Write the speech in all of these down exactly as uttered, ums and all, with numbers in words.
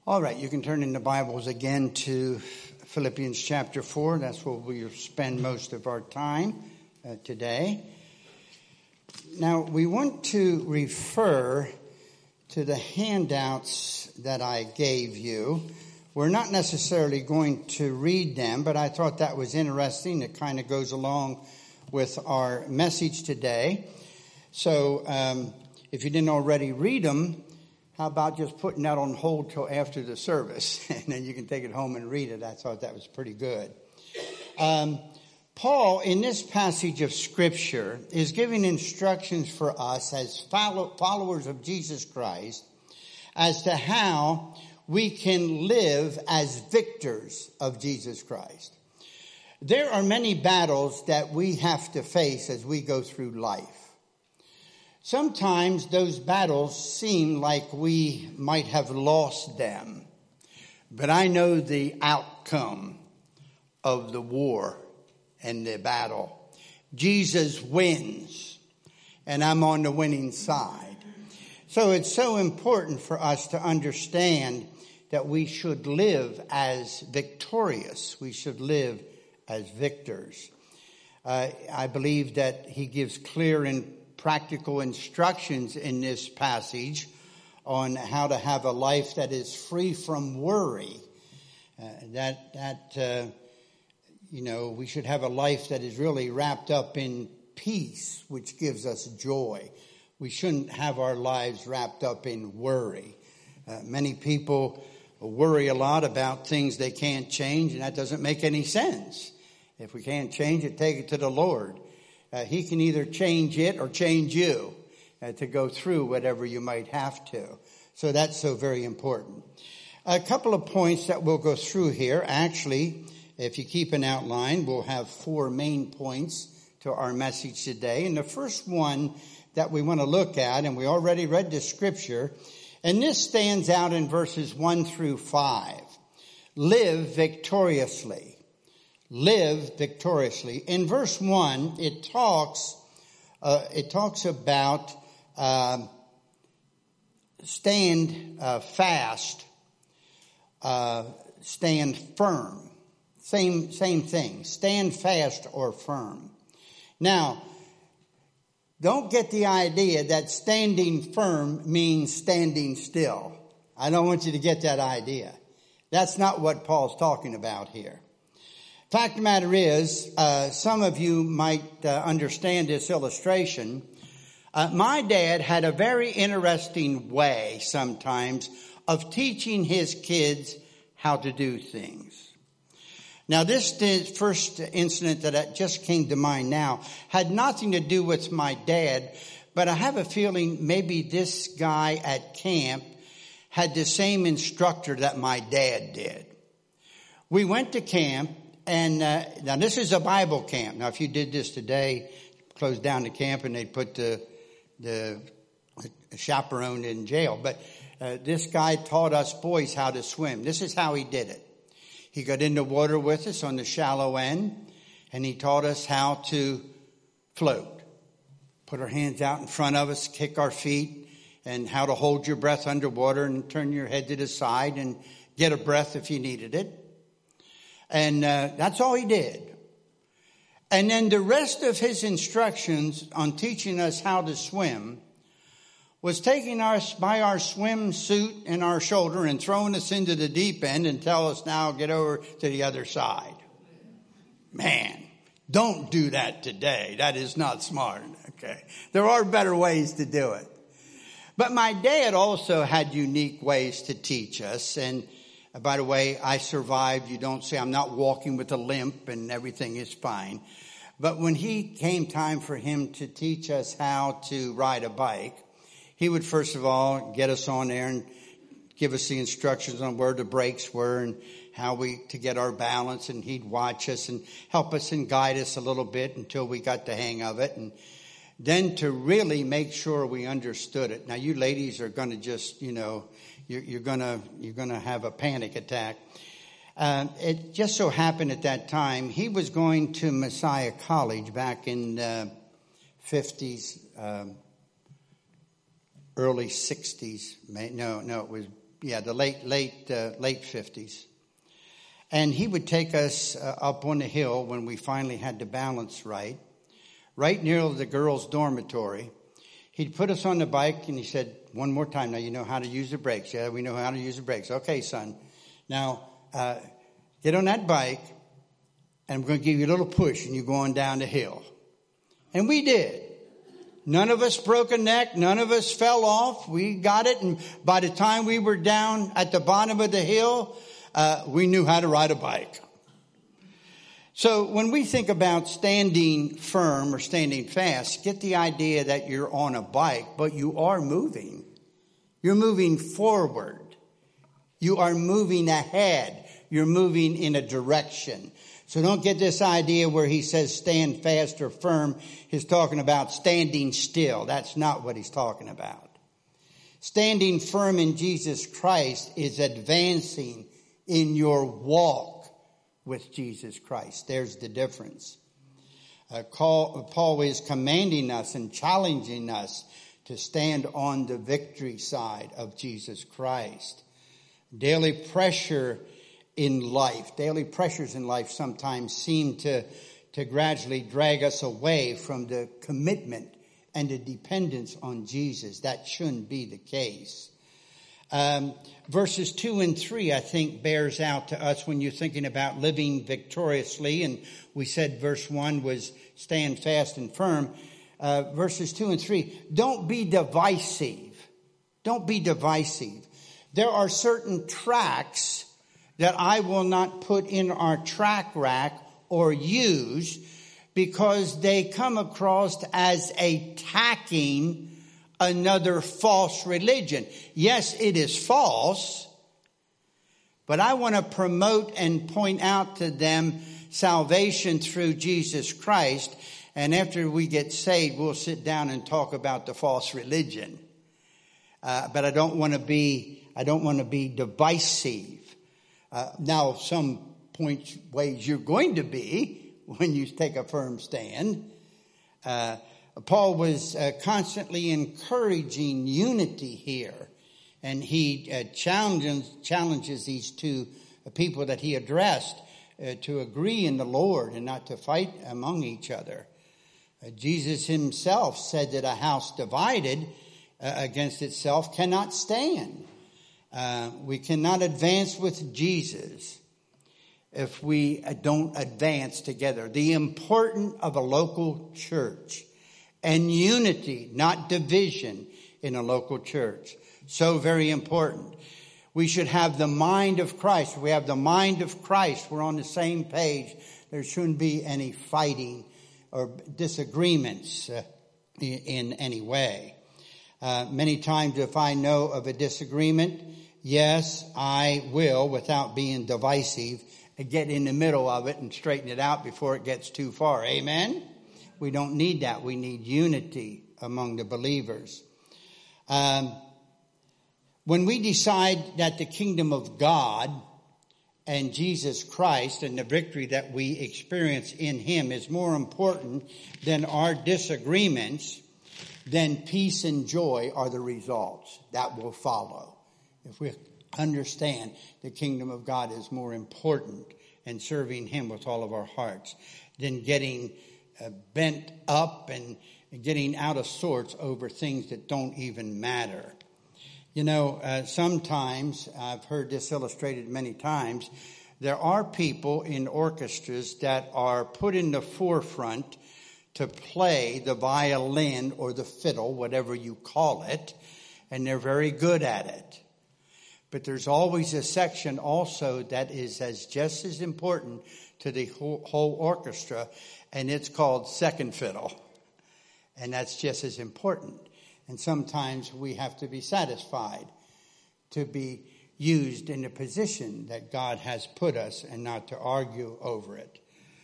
All right, you can turn in the Bibles again to Philippians chapter four. That's where we'll spend most of our time uh, today. Now, we want to refer to the handouts that I gave you. We're not necessarily going to read them, but I thought that was interesting. It kind of goes along with our message today. So um, if you didn't already read them, how about just putting that on hold till after the service, and then you can take it home and read it. I thought that was pretty good. Um, Paul, in this passage of Scripture, is giving instructions for us as follow, followers of Jesus Christ as to how we can live as victors of Jesus Christ. There are many battles that we have to face as we go through life. Sometimes those battles seem like we might have lost them, but I know the outcome of the war and the battle. Jesus wins, and I'm on the winning side. So it's so important for us to understand that we should live as victorious. We should live as victors. Uh, I believe that he gives clear and practical instructions in this passage on how to have a life that is free from worry. Uh, that, that uh, you know, we should have a life that is really wrapped up in peace, which gives us joy. We shouldn't have our lives wrapped up in worry. Uh, many people worry a lot about things they can't change, and that doesn't make any sense. If we can't change it, take it to the Lord. Uh, he can either change it or change you uh, to go through whatever you might have to. So that's so very important. A couple of points that we'll go through here. Actually, if you keep an outline, we'll have four main points to our message today. And the first one that we want to look at, and we already read the scripture, and this stands out in verses one through five. Live victoriously. Live victoriously. In verse one, it talks, uh, it talks about uh, stand uh, fast, uh, stand firm. Same, same thing. Stand fast or firm. Now, don't get the idea that standing firm means standing still. I don't want you to get that idea. That's not what Paul's talking about here. Fact of the matter is, uh, some of you might uh, understand this illustration. Uh, my dad had a very interesting way sometimes of teaching his kids how to do things. Now, this first incident that just came to mind now had nothing to do with my dad, but I have a feeling maybe this guy at camp had the same instructor that my dad did. We went to camp. And uh, now this is a Bible camp. Now, if you did this today, close down the camp and they'd put the the chaperone in jail. But uh, this guy taught us boys how to swim. This is how he did it. He got in the water with us on the shallow end, and he taught us how to float. Put our hands out in front of us, kick our feet, and how to hold your breath underwater and turn your head to the side and get a breath if you needed it. And uh, that's all he did. And then the rest of his instructions on teaching us how to swim was taking us by our swimsuit and our shoulder and throwing us into the deep end and tell us, now get over to the other side. Man, don't do that today. That is not smart. Okay. There are better ways to do it. But my dad also had unique ways to teach us. And by the way, I survived. You don't say I'm not walking with a limp and everything is fine. But when he came time for him to teach us how to ride a bike, he would first of all get us on there and give us the instructions on where the brakes were and how we to get our balance. And he'd watch us and help us and guide us a little bit until we got the hang of it. And then to really make sure we understood it. Now, you ladies are going to just, you know, You're, you're gonna you're gonna have a panic attack. Uh, it just so happened at that time he was going to Messiah College back in the fifties, um, early sixties. No, no, it was yeah, the late, late, uh, late fifties. And he would take us uh, up on the hill when we finally had the balance right, right near the girls' dormitory. He'd put us on the bike and he said, one more time, now you know how to use the brakes. Yeah, we know how to use the brakes. Okay, son. Now, uh, get on that bike and I'm going to give you a little push and you're going down the hill. And we did. None of us broke a neck. None of us fell off. We got it. And by the time we were down at the bottom of the hill, uh, we knew how to ride a bike. So when we think about standing firm or standing fast, get the idea that you're on a bike, but you are moving. You're moving forward. You are moving ahead. You're moving in a direction. So don't get this idea where he says stand fast or firm. He's talking about standing still. That's not what he's talking about. Standing firm in Jesus Christ is advancing in your walk with Jesus Christ. There's the difference. Uh, Paul is commanding us and challenging us to stand on the victory side of Jesus Christ. Daily pressure in life, daily pressures in life sometimes seem to, to gradually drag us away from the commitment and the dependence on Jesus. That shouldn't be the case. Um, verses two and three, I think, bears out to us when you're thinking about living victoriously. And we said verse one was stand fast and firm. Uh, verses two and three, don't be divisive. Don't be divisive. There are certain tracts that I will not put in our track rack or use because they come across as attacking another false religion. Yes, it is false, but I want to promote and point out to them salvation through Jesus Christ. And after we get saved, we'll sit down and talk about the false religion. Uh, but I don't want to be, I don't want to be divisive. Uh, now, some points, ways you're going to be when you take a firm stand. Uh, Paul was uh, constantly encouraging unity here, and he uh, challenges, challenges these two people that he addressed uh, to agree in the Lord and not to fight among each other. Uh, Jesus himself said that a house divided uh, against itself cannot stand. Uh, we cannot advance with Jesus if we don't advance together. The importance of a local church and unity, not division in a local church. So very important. We should have the mind of Christ. If we have the mind of Christ, we're on the same page. There shouldn't be any fighting or disagreements uh, in, in any way. Uh, many times if I know of a disagreement, yes, I will, without being divisive, get in the middle of it and straighten it out before it gets too far. Amen? We don't need that. We need unity among the believers. Um, when we decide that the kingdom of God and Jesus Christ and the victory that we experience in him is more important than our disagreements, then peace and joy are the results that will follow. If we understand the kingdom of God is more important and serving him with all of our hearts than getting uh, bent up and getting out of sorts over things that don't even matter. You know, uh, sometimes, I've heard this illustrated many times, there are people in orchestras that are put in the forefront to play the violin or the fiddle, whatever you call it, and they're very good at it. But there's always a section also that is as just as important to the whole, whole orchestra, and it's called second fiddle. And that's just as important. And sometimes we have to be satisfied to be used in the position that God has put us and not to argue over it.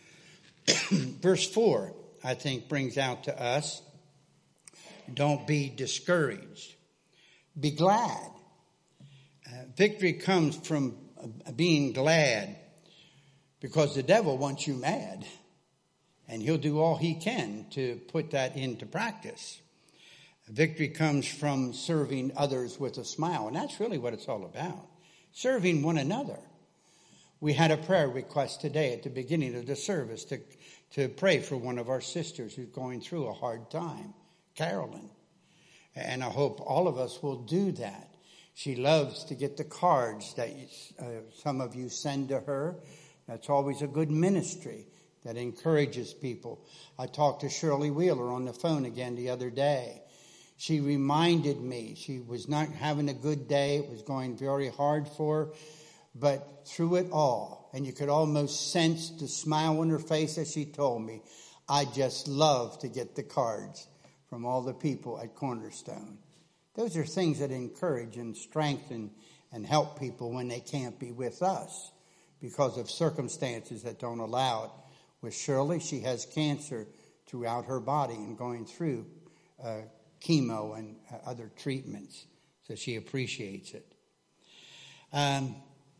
Verse four, I think, brings out to us, don't be discouraged. Be glad. Uh, victory comes from uh, being glad, because the devil wants you mad, and he'll do all he can to put that into practice. Victory comes from serving others with a smile. And that's really what it's all about. Serving one another. We had a prayer request today at the beginning of the service to, to pray for one of our sisters who's going through a hard time, Carolyn. And I hope all of us will do that. She loves to get the cards that uh, some of you send to her. That's always a good ministry that encourages people. I talked to Shirley Wheeler on the phone again the other day. She reminded me she was not having a good day. It was going very hard for her. But through it all, and you could almost sense the smile on her face as she told me, I just love to get the cards from all the people at Cornerstone. Those are things that encourage and strengthen and help people when they can't be with us because of circumstances that don't allow it. With Shirley, she has cancer throughout her body and going through uh, chemo and uh, other treatments, so she appreciates it. Um,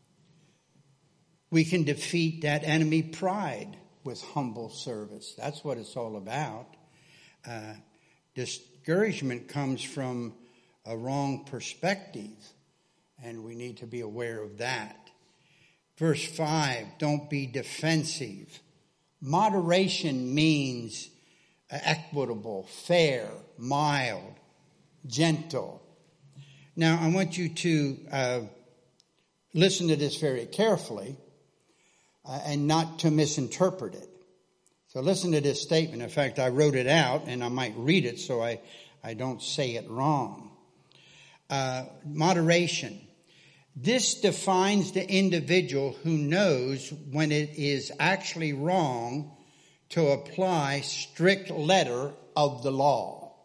we can defeat that enemy pride with humble service. That's what it's all about. Uh, discouragement comes from a wrong perspective, and we need to be aware of that. Verse five, don't be defensive. Moderation means equitable, fair, mild, gentle. Now, I want you to uh, listen to this very carefully uh, and not to misinterpret it. So listen to this statement. In fact, I wrote it out, and I might read it so I, I don't say it wrong. Uh, moderation. This defines the individual who knows when it is actually wrong to apply strict letter of the law.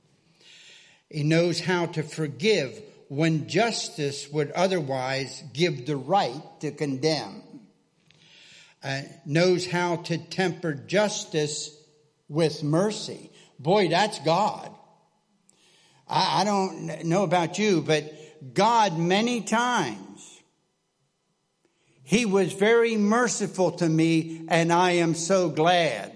He knows how to forgive when justice would otherwise give the right to condemn. Uh, knows how to temper justice with mercy. Boy, that's God. I, I don't know about you, but God many times, He was very merciful to me, and I am so glad.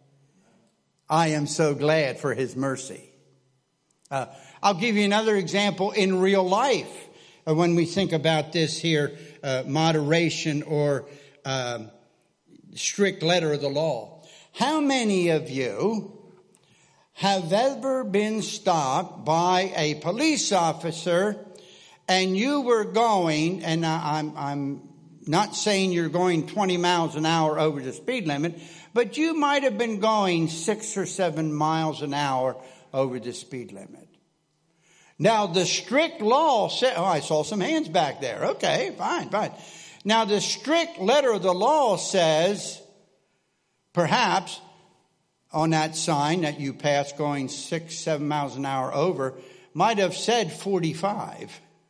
I am so glad for His mercy. Uh, I'll give you another example in real life uh, when we think about this here, uh, moderation or uh, strict letter of the law. How many of you have ever been stopped by a police officer and you were going, and I'm, I'm not saying you're going twenty miles an hour over the speed limit, but you might have been going six or seven miles an hour over the speed limit. Now, the strict law said, oh, I saw some hands back there. Okay, fine, fine. Now, the strict letter of the law says, perhaps on that sign that you pass going six, seven miles an hour over, might have said forty-five.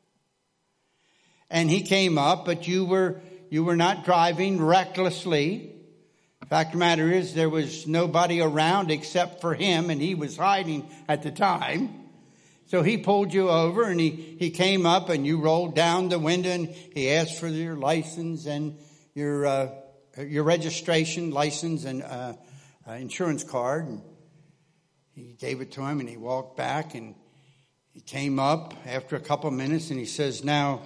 And he came up, but you were you were not driving recklessly. Fact of the matter is, there was nobody around except for him, and he was hiding at the time. So he pulled you over, and he, he came up, and you rolled down the window, and he asked for your license and your uh, your registration, license, and uh, uh, insurance card. And he gave it to him, and he walked back, and he came up after a couple of minutes, and he says, "Now,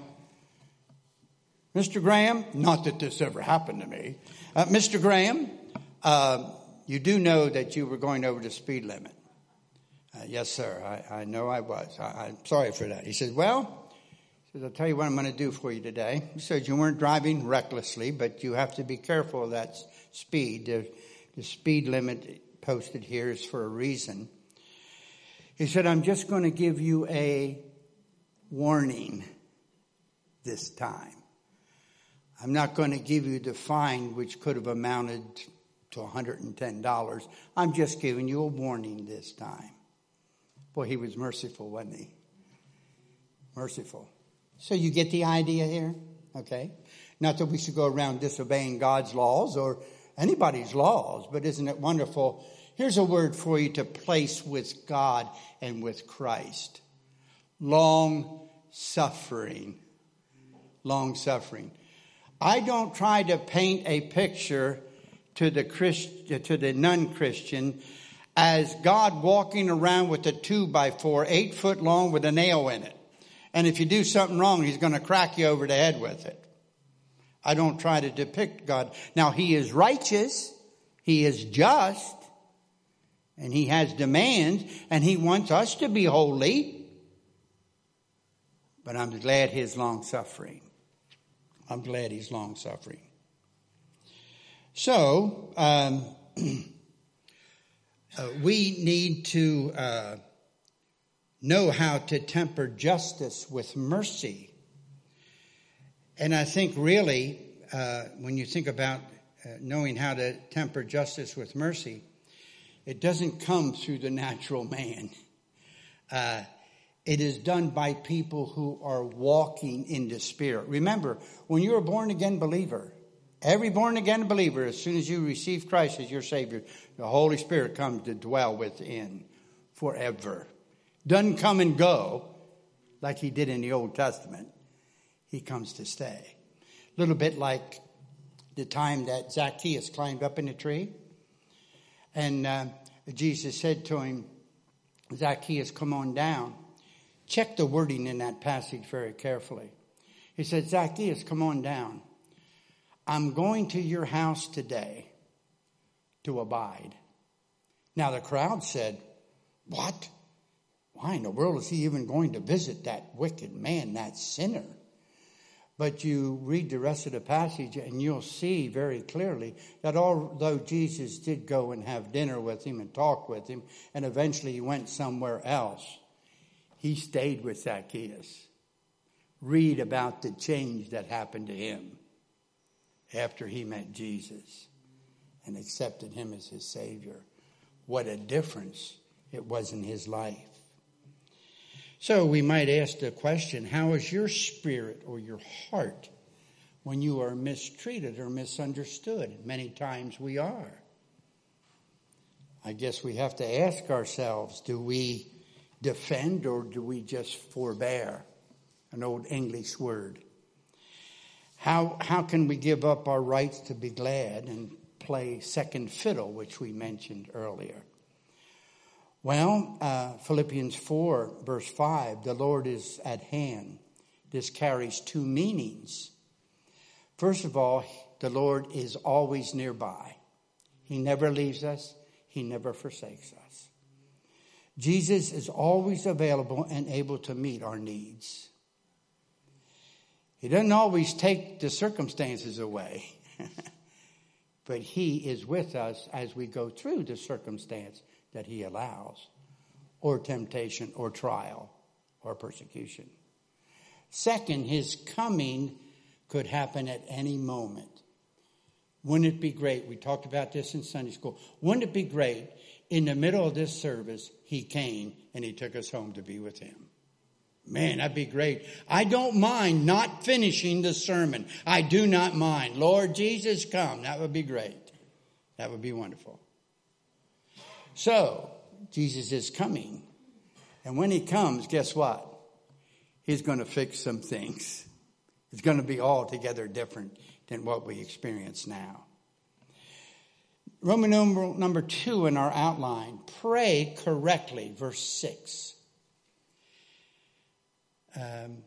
Mister Graham," not that this ever happened to me, uh, "Mister Graham, uh, you do know that you were going over the speed limit." Uh, yes, sir. I, I know I was. I, I'm sorry for that. He said, well, he says, I'll tell you what I'm going to do for you today. He said, you weren't driving recklessly, but you have to be careful of that speed. The, the speed limit posted here is for a reason. He said, I'm just going to give you a warning this time. I'm not going to give you the fine, which could have amounted to one hundred ten dollars. I'm just giving you a warning this time. Boy, he was merciful, wasn't he? Merciful. So you get the idea here? Okay. Not that we should go around disobeying God's laws or anybody's laws, but isn't it wonderful? Here's a word for you to place with God and with Christ. Long suffering. Long suffering. I don't try to paint a picture to the Christ, to the non-Christian as God walking around with a two by four, eight foot long with a nail in it. And if you do something wrong, he's going to crack you over the head with it. I don't try to depict God. Now, he is righteous. He is just. And he has demands. And he wants us to be holy. But I'm glad he's long suffering. I'm glad he's long suffering. So, um, uh, we need to uh, know how to temper justice with mercy. And I think really, uh, when you think about uh, knowing how to temper justice with mercy, it doesn't come through the natural man. Uh, it is done by people who are walking in the Spirit. Remember, when you're a born-again believer, every born-again believer, as soon as you receive Christ as your Savior, the Holy Spirit comes to dwell within forever. Doesn't come and go like he did in the Old Testament. He comes to stay. A little bit like the time that Zacchaeus climbed up in a tree. And uh, Jesus said to him, Zacchaeus, come on down. Check the wording in that passage very carefully. He said, Zacchaeus, come on down. I'm going to your house today to abide. Now the crowd said, what? Why in the world is he even going to visit that wicked man, that sinner? But you read the rest of the passage and you'll see very clearly that although Jesus did go and have dinner with him and talk with him, and eventually he went somewhere else, he stayed with Zacchaeus. Read about the change that happened to him after he met Jesus and accepted him as his Savior. What a difference it was in his life. So we might ask the question, how is your spirit or your heart when you are mistreated or misunderstood? Many times we are. I guess we have to ask ourselves, do we defend or do we just forbear? An old English word. How how can we give up our rights to be glad and play second fiddle, which we mentioned earlier? Well, uh, Philippians four, verse five, the Lord is at hand. This carries two meanings. First of all, the Lord is always nearby. He never leaves us. He never forsakes us. Jesus is always available and able to meet our needs. He doesn't always take the circumstances away, but he is with us as we go through the circumstance that he allows, or temptation, or trial, or persecution. Second, his coming could happen at any moment. Wouldn't it be great? We talked about this in Sunday school. Wouldn't it be great in the middle of this service, he came and he took us home to be with him? Man, that'd be great. I don't mind not finishing the sermon. I do not mind. Lord Jesus, come. That would be great. That would be wonderful. So, Jesus is coming. And when he comes, guess what? He's going to fix some things. It's going to be altogether different than what we experience now. Roman numeral number two in our outline. Pray correctly, verse six. Um,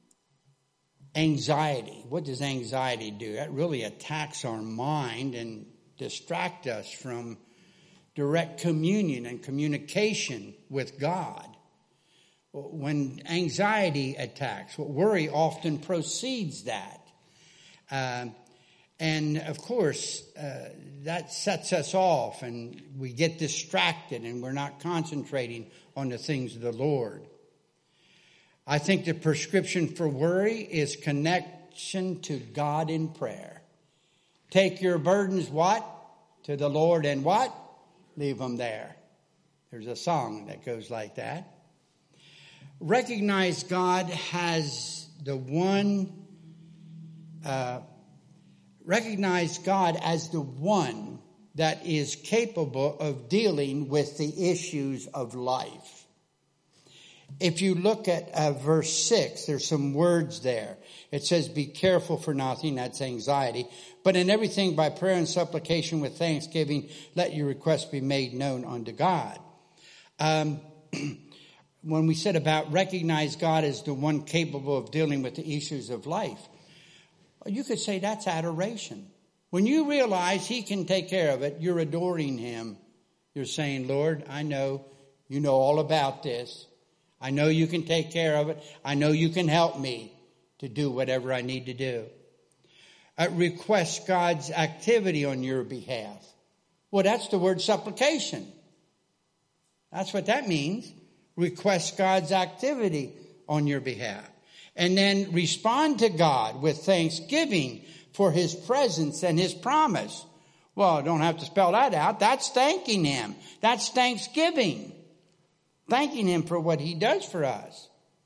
anxiety. What does anxiety do? That really attacks our mind and distracts us from direct communion and communication with God. When anxiety attacks, worry often precedes that. Uh, and of course, uh, that sets us off and we get distracted and we're not concentrating on the things of the Lord. I think the prescription for worry is connection to God in prayer. Take your burdens, what? To the Lord and what? Leave them there. There's a song that goes like that. Recognize God has the one, uh, recognize God as the one that is capable of dealing with the issues of life. if you look at uh, verse six, there's some words there. It says, be careful for nothing. That's anxiety. But in everything by prayer and supplication with thanksgiving, let your requests be made known unto God. Um, when we said about recognize God as the one capable of dealing with the issues of life, you could say that's adoration. When you realize he can take care of it, you're adoring him. You're saying, Lord, I know you know all about this. I know you can take care of it. I know you can help me to do whatever I need to do. Uh, request God's activity on your behalf. Well, that's the word supplication. That's what that means. Request God's activity on your behalf. And then respond to God with thanksgiving for his presence and his promise. Well, I don't have to spell that out. That's thanking him. That's thanksgiving. Thanking him for what he does for us.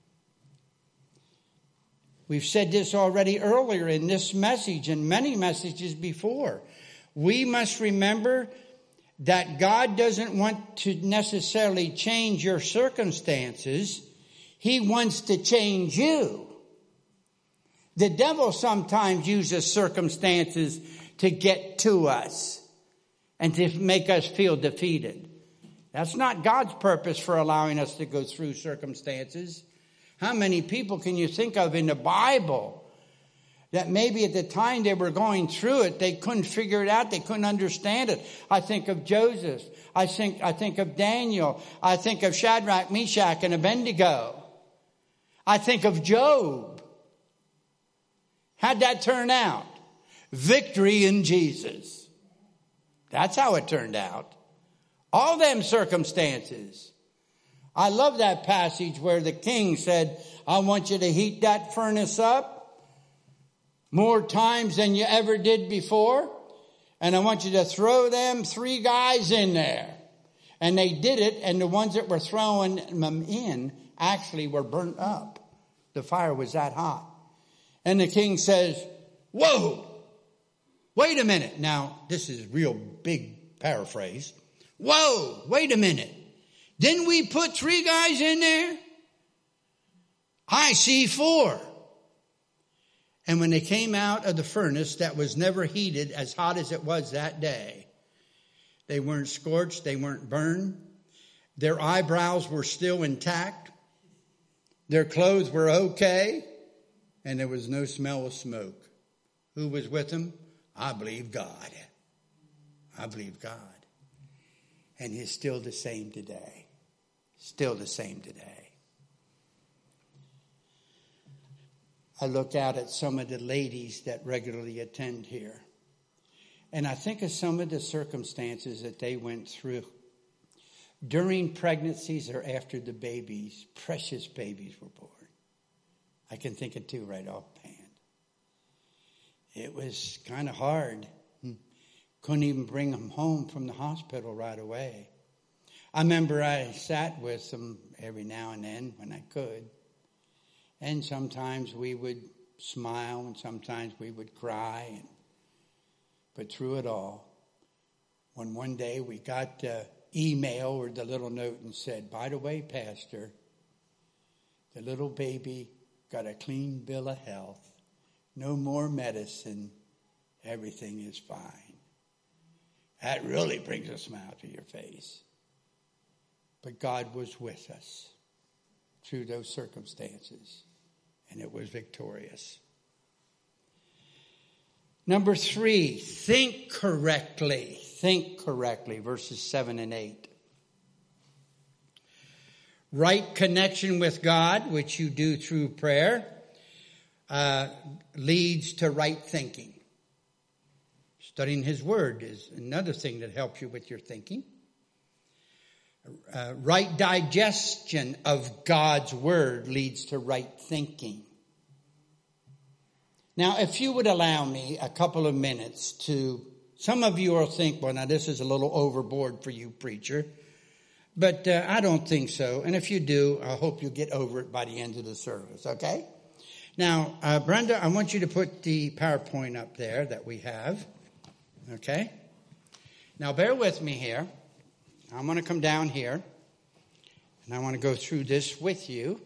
We've said this already earlier in this message and many messages before. We must remember that God doesn't want to necessarily change your circumstances. He wants to change you. The devil sometimes uses circumstances to get to us and to make us feel defeated. That's not God's purpose for allowing us to go through circumstances. How many people can you think of in the Bible that maybe at the time they were going through it, they couldn't figure it out, they couldn't understand it? I think of Joseph. I think, I think of Daniel. I think of Shadrach, Meshach, and Abednego. I think of Job. How'd that turn out? Victory in Jesus. That's how it turned out. All them circumstances. I love that passage where the king said, I want you to heat that furnace up more times than you ever did before. And I want you to throw them three guys in there. And they did it. And the ones that were throwing them in actually were burnt up. The fire was that hot. And the king says, whoa, wait a minute. Now, this is real big paraphrase. Whoa, wait a minute. Didn't we put three guys in there? I see four. And when they came out of the furnace that was never heated as hot as it was that day, they weren't scorched, they weren't burned. Their eyebrows were still intact. Their clothes were okay. And there was no smell of smoke. Who was with them? I believe God. I believe God. And he's still the same today. Still the same today. I look out at some of the ladies that regularly attend here. And I think of some of the circumstances that they went through. During pregnancies or after the babies, precious babies were born. I can think of two right offhand. It was kind of hard. Couldn't even bring them home from the hospital right away. I remember I sat with them every now and then when I could. And sometimes we would smile and sometimes we would cry. And, but through it all, when one day we got the email or the little note and said, by the way, Pastor, the little baby got a clean bill of health, no more medicine, everything is fine. That really brings a smile to your face. But God was with us through those circumstances, and it was victorious. Number three, think correctly. Think correctly, verses seven and eight. Right connection with God, which you do through prayer, uh, leads to right thinking. Studying his word is another thing that helps you with your thinking. Uh, right digestion of God's word leads to right thinking. Now, if you would allow me a couple of minutes to, some of you will think, well, now this is a little overboard for you, preacher. But uh, I don't think so. And if you do, I hope you'll get over it by the end of the service, okay? Now, uh, Brenda, I want you to put the PowerPoint up there that we have. Okay? Now, bear with me here. I'm going to come down here. And I want to go through this with you.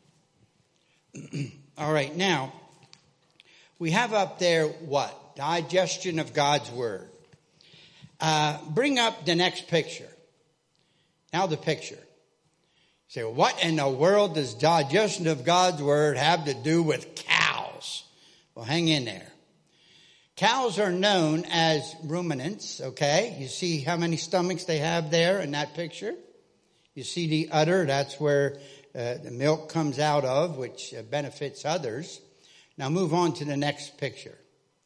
All right, now, we have up there what? Digestion of God's Word. Uh, bring up the next picture. Now the picture. You say, well, what in the world does digestion of God's Word have to do with cows? Well, hang in there. Cows are known as ruminants, okay? You see how many stomachs they have there in that picture? You see the udder, that's where uh, the milk comes out of, which uh, benefits others. Now move on to the next picture.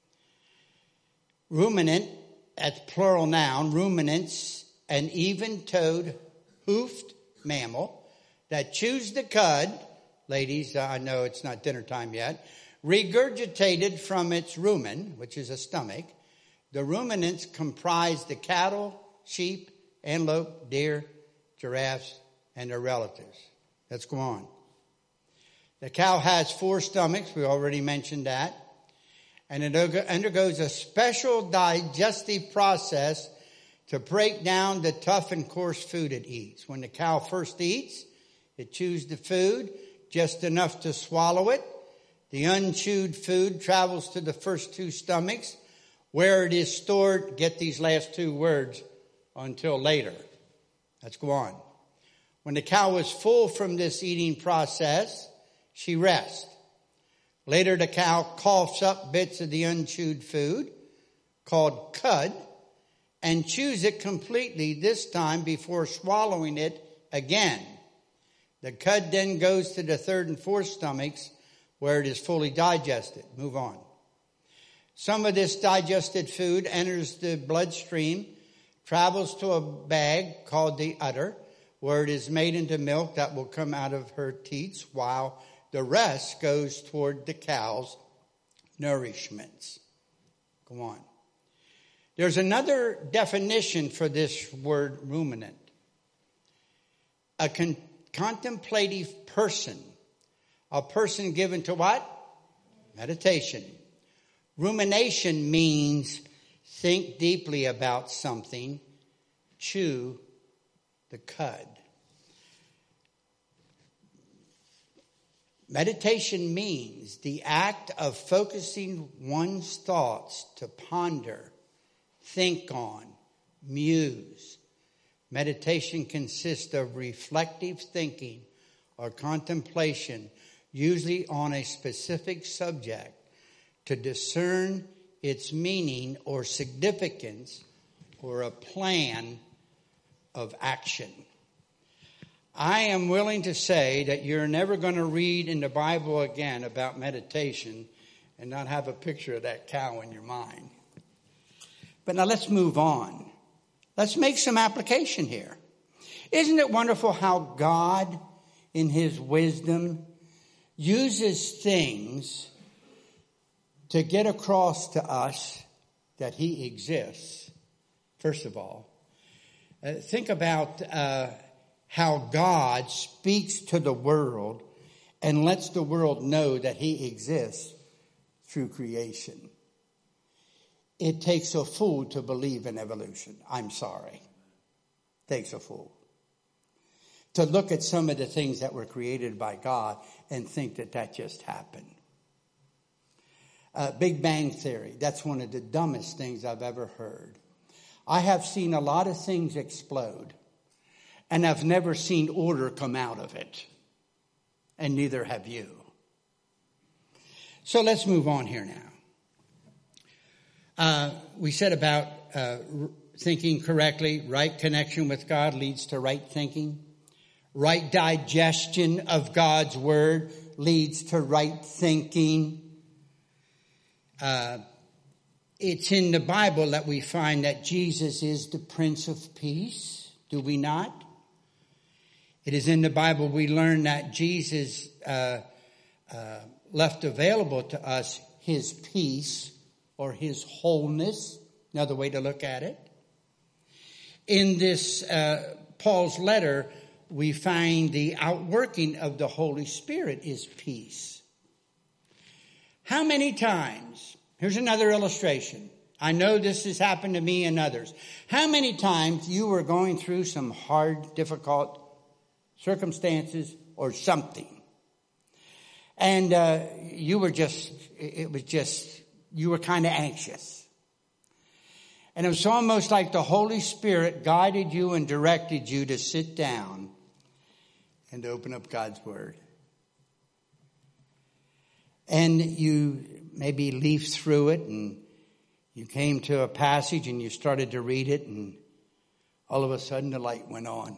Ruminant, that's plural noun, ruminants, an even-toed, hoofed mammal that chews the cud, ladies, I know it's not dinner time yet, regurgitated from its rumen, which is a stomach. The ruminants comprise the cattle, sheep, antelope, deer, giraffes, and their relatives. Let's go on. The cow has four stomachs. We already mentioned that. And it undergoes a special digestive process to break down the tough and coarse food it eats. When the cow first eats, it chews the food just enough to swallow it. The unchewed food travels to the first two stomachs where it is stored, get these last two words, until later. Let's go on. When the cow is full from this eating process, she rests. Later, the cow coughs up bits of the unchewed food, called cud, and chews it completely, this time before swallowing it again. The cud then goes to the third and fourth stomachs, where it is fully digested. Move on. Some of this digested food enters the bloodstream, travels to a bag called the udder, where it is made into milk that will come out of her teats, while the rest goes toward the cow's nourishments. Go on. There's another definition for this word ruminant. A con- contemplative person. A person given to what? Meditation. Rumination means think deeply about something, chew the cud. Meditation means the act of focusing one's thoughts to ponder, think on, muse. Meditation consists of reflective thinking or contemplation, usually on a specific subject, to discern its meaning or significance or a plan of action. I am willing to say that you're never going to read in the Bible again about meditation and not have a picture of that cow in your mind. But now let's move on. Let's make some application here. Isn't it wonderful how God, in his wisdom, uses things to get across to us that he exists, first of all. Uh, think about uh, how God speaks to the world and lets the world know that he exists through creation. It takes a fool to believe in evolution. I'm sorry. It takes a fool to look at some of the things that were created by God and think that that just happened. Uh, Big Bang Theory, that's one of the dumbest things I've ever heard. I have seen a lot of things explode, and I've never seen order come out of it. And neither have you. So let's move on here now. Uh, we said about uh, thinking correctly. Right connection with God leads to right thinking. Right digestion of God's word leads to right thinking. Uh, it's in the Bible that we find that Jesus is the Prince of Peace. Do we not? It is in the Bible we learn that Jesus uh, uh, left available to us his peace or his wholeness. Another way to look at it. In this uh, Paul's letter, we find the outworking of the Holy Spirit is peace. How many times, here's another illustration. I know this has happened to me and others. How many times you were going through some hard, difficult circumstances, or something. And uh, you were just, it was just, you were kind of anxious. And it was almost like the Holy Spirit guided you and directed you to sit down and to open up God's Word. And you maybe leafed through it and you came to a passage and you started to read it, and all of a sudden the light went on.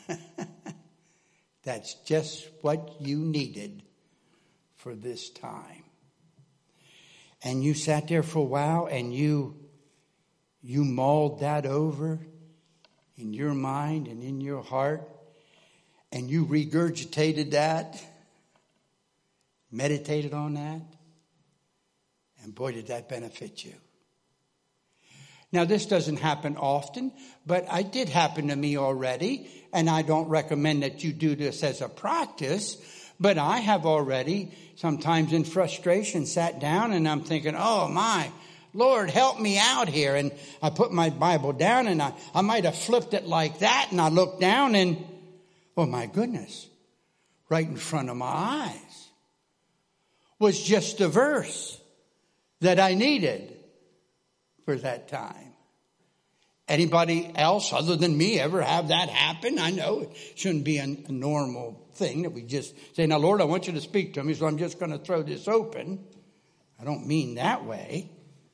That's just what you needed for this time. And you sat there for a while and you you mulled that over in your mind and in your heart, and you regurgitated that, meditated on that, and boy, did that benefit you. Now, this doesn't happen often, but it did happen to me already, and I don't recommend that you do this as a practice, but I have already, sometimes in frustration, sat down and I'm thinking, oh my, Lord, help me out here. And I put my Bible down and I, I might have flipped it like that, and I looked down and, oh my goodness, right in front of my eyes was just a verse that I needed for that time. Anybody else other than me ever have that happen? I know it shouldn't be a, a normal thing that we just say, now, Lord, I want you to speak to me, so I'm just going to throw this open. I don't mean that way.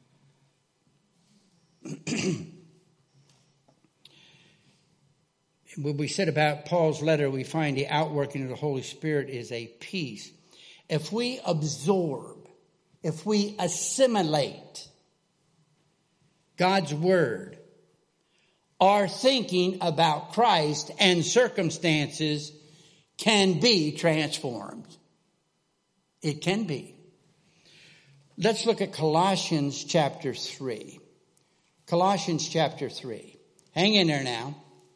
When we said about Paul's letter, we find the outworking of the Holy Spirit is a peace. If we absorb, if we assimilate God's word, our thinking about Christ and circumstances can be transformed. It can be. Let's look at Colossians chapter three. Colossians chapter three. Hang in there now.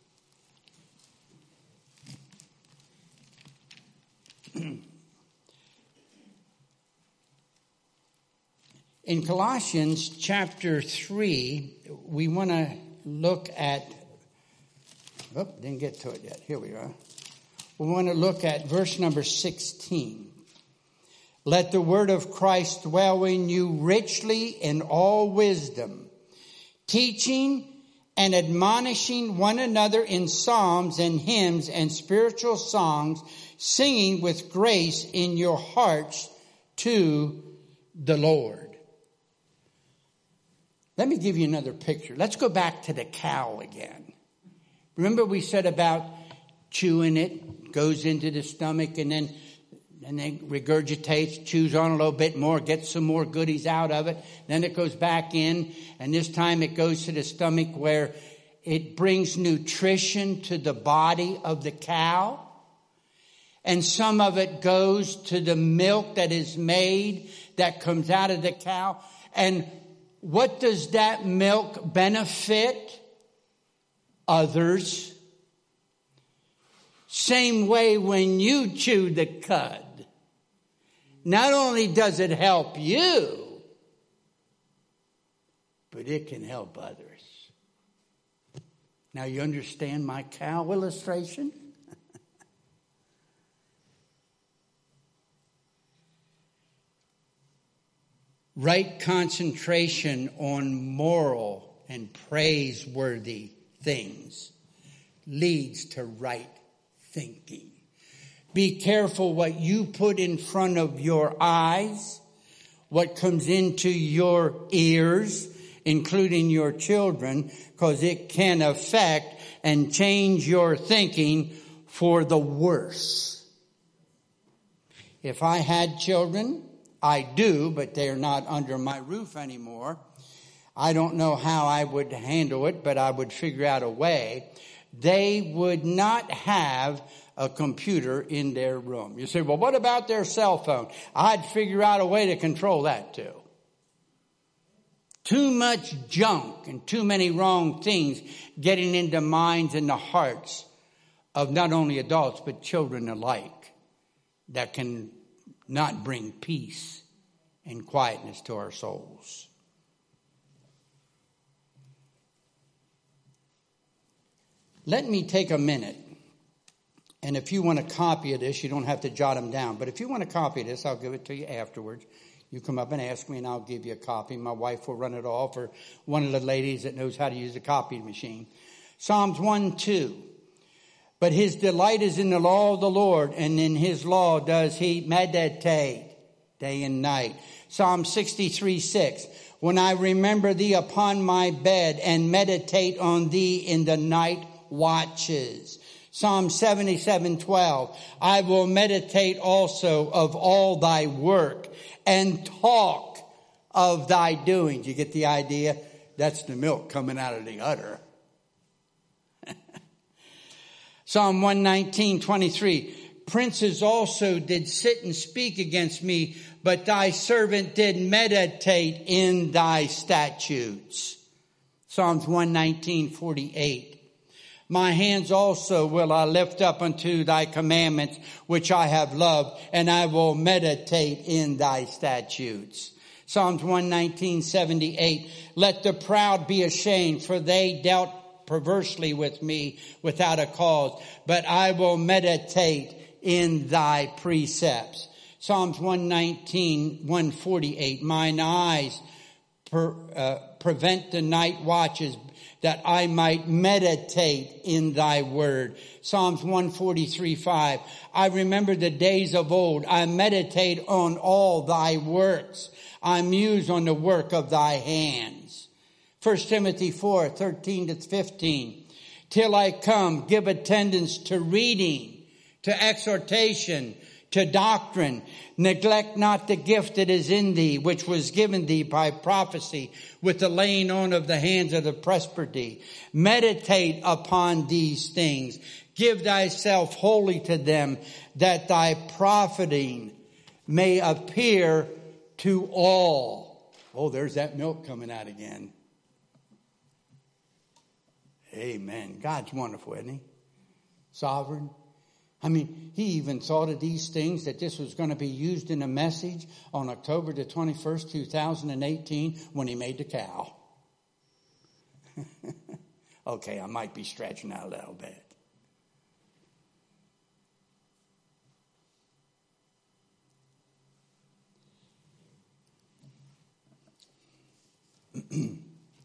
In Colossians chapter three, we want to look at, oh, didn't get to it yet. Here we are. We want to look at verse number sixteen. Let the word of Christ dwell in you richly in all wisdom, teaching and admonishing one another in psalms and hymns and spiritual songs, singing with grace in your hearts to the Lord. Let me give you another picture. Let's go back to the cow again. Remember we said about chewing it, goes into the stomach and then and then regurgitates, chews on a little bit more, gets some more goodies out of it. Then it goes back in, and this time it goes to the stomach where it brings nutrition to the body of the cow. And some of it goes to the milk that is made, that comes out of the cow. And what does that milk benefit? Others. Same way when you chew the cud. Not only does it help you, but it can help others. Now you understand my cow illustration? Right concentration on moral and praiseworthy things leads to right thinking. Be careful what you put in front of your eyes, what comes into your ears, including your children, because it can affect and change your thinking for the worse. If I had children, I do, but they're not under my roof anymore. I don't know how I would handle it, but I would figure out a way. They would not have a computer in their room. You say, well, what about their cell phone? I'd figure out a way to control that too. Too much junk and too many wrong things getting into minds and the hearts of not only adults, but children alike, that can not bring peace and quietness to our souls. Let me take a minute And if you want a copy of this, you don't have to jot them down. But if you want a copy of this, I'll give it to you afterwards. You come up and ask me, and I'll give you a copy. My wife will run it off, or one of the ladies that knows how to use a copy machine. Psalms one two. But his delight is in the law of the Lord, and in his law does he meditate day and night. Psalm sixty-three six. When I remember thee upon my bed and meditate on thee in the night watches. Psalm seventy-seven twelve. I will meditate also of all thy work and talk of thy doings. You get the idea? That's the milk coming out of the udder. Psalm one nineteen twenty-three. Princes also did sit and speak against me, but thy servant did meditate in thy statutes. Psalms one nineteen forty-eight. My hands also will I lift up unto thy commandments, which I have loved, and I will meditate in thy statutes. Psalms one nineteen seventy-eight. Let the proud be ashamed, for they dealt perversely with me without a cause, but I will meditate in thy precepts. Psalms one nineteen one forty-eight. Mine eyes per, uh, prevent the night watches, that I might meditate in thy word. Psalms one forty-three five. I remember the days of old. I meditate on all thy works. I muse on the work of thy hands. First Timothy four thirteen to fifteen. Till I come, give attendance to reading, to exhortation, to doctrine. Neglect not the gift that is in thee, which was given thee by prophecy, with the laying on of the hands of the presbytery. Meditate upon these things. Give thyself wholly to them, that thy profiting may appear to all. Oh, there's that milk coming out again. Amen. God's wonderful, isn't he? Sovereign. I mean, he even thought of these things, that this was going to be used in a message on October the twenty-first, two thousand eighteen, when he made the cow. Okay, I might be stretching out a little bit.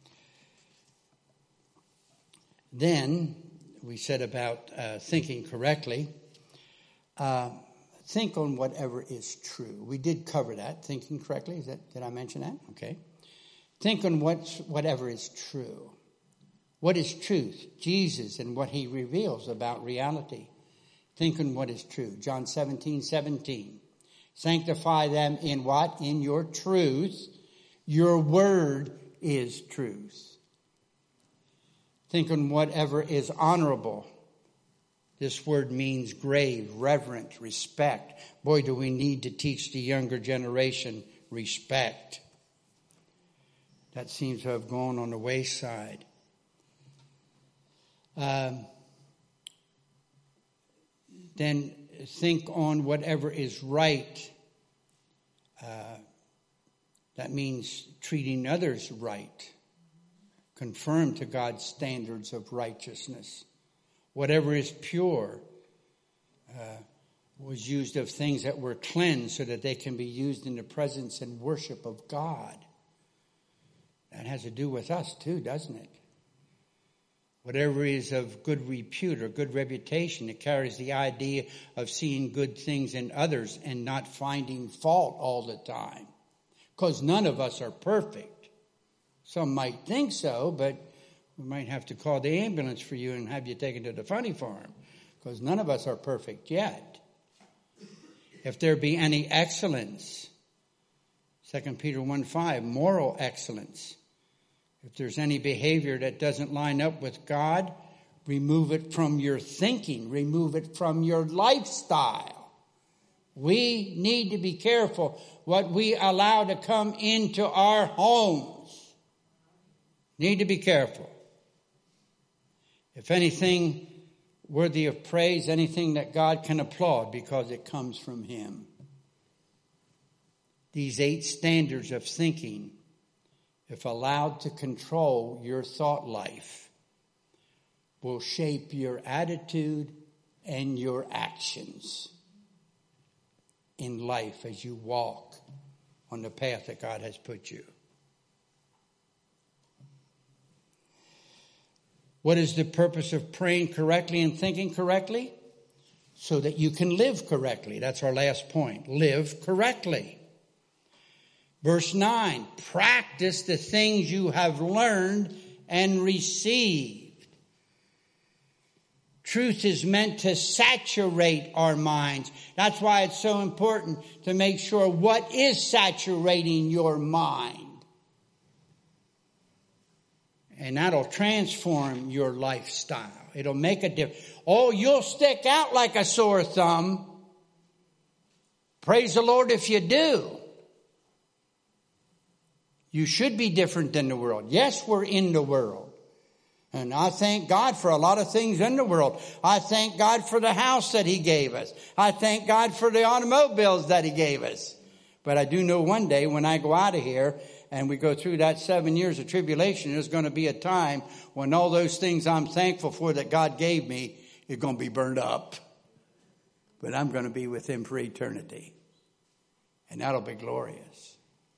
Then, we said about uh, thinking correctly. Uh, think on whatever is true. We did cover that, thinking correctly. Is that, did I mention that? Okay. Think on what's, whatever is true. What is truth? Jesus and what he reveals about reality. Think on what is true. John seventeen seventeen. Sanctify them in what? In your truth. Your word is truth. Think on whatever is honorable. This word means grave, reverent, respect. Boy, do we need to teach the younger generation respect. That seems to have gone on the wayside. Um, then think on whatever is right. Uh, that means treating others right. Conform to God's standards of righteousness. Whatever is pure uh, was used of things that were cleansed so that they can be used in the presence and worship of God. That has to do with us too, doesn't it? Whatever is of good repute or good reputation, it carries the idea of seeing good things in others and not finding fault all the time. Because none of us are perfect. Some might think so, but we might have to call the ambulance for you and have you taken to the funny farm, because none of us are perfect yet. If there be any excellence, Second Peter one five, moral excellence. If there's any behavior that doesn't line up with God, remove it from your thinking, remove it from your lifestyle. We need to be careful what we allow to come into our homes. Need to be careful. If anything worthy of praise, anything that God can applaud because it comes from him. These eight standards of thinking, if allowed to control your thought life, will shape your attitude and your actions in life as you walk on the path that God has put you. What is the purpose of praying correctly and thinking correctly? So that you can live correctly. That's our last point. Live correctly. Verse nine, practice the things you have learned and received. Truth is meant to saturate our minds. That's why it's so important to make sure what is saturating your mind. And that'll transform your lifestyle. It'll make a difference. Oh, you'll stick out like a sore thumb. Praise the Lord if you do. You should be different than the world. Yes, we're in the world. And I thank God for a lot of things in the world. I thank God for the house that He gave us. I thank God for the automobiles that He gave us. But I do know one day when I go out of here and we go through that seven years of tribulation, there's going to be a time when all those things I'm thankful for that God gave me is going to be burned up. But I'm going to be with Him for eternity. And that'll be glorious.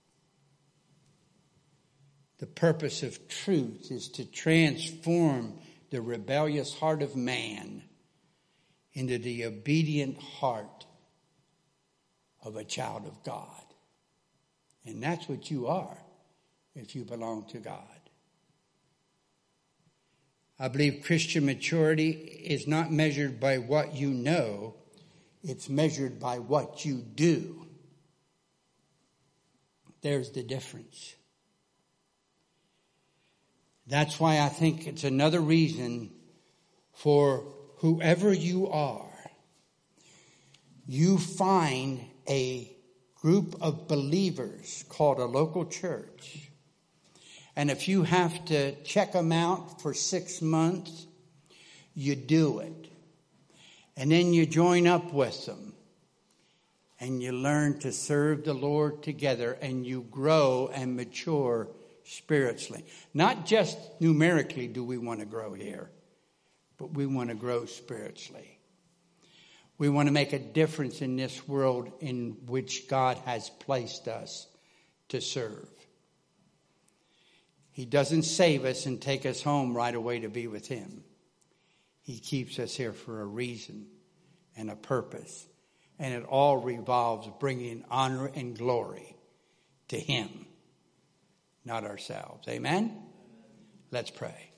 The purpose of truth is to transform the rebellious heart of man into the obedient heart of a child of God. And that's what you are if you belong to God. I believe Christian maturity is not measured by what you know. It's measured by what you do. There's the difference. That's why I think it's another reason for whoever you are, you find a group of believers called a local church. And if you have to check them out for six months, you do it. And then you join up with them. And you learn to serve the Lord together. And you grow and mature spiritually. Not just numerically do we want to grow here, but we want to grow spiritually. We want to make a difference in this world in which God has placed us to serve. He doesn't save us and take us home right away to be with Him. He keeps us here for a reason and a purpose. And it all revolves bringing honor and glory to Him, not ourselves. Amen? Let's pray.